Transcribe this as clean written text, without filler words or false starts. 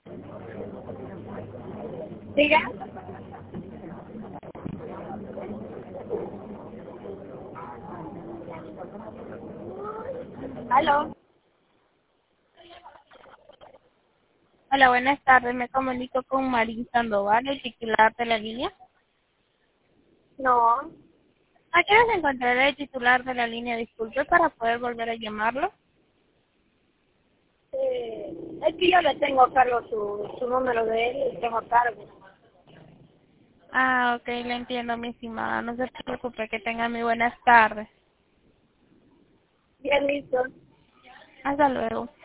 Diga. ¿Aló? Hola, buenas tardes. Me comunico con Marín Sandoval, el titular de la línea. No. ¿A qué hora se encontrará el titular de la línea? Disculpe para poder volver a llamarlo. Es que yo le tengo a cargo su número de él y tengo a cargo. Ah, ok, le entiendo, mi estimada. No se preocupe, que tenga muy buenas tardes. Bien, listo. Hasta luego.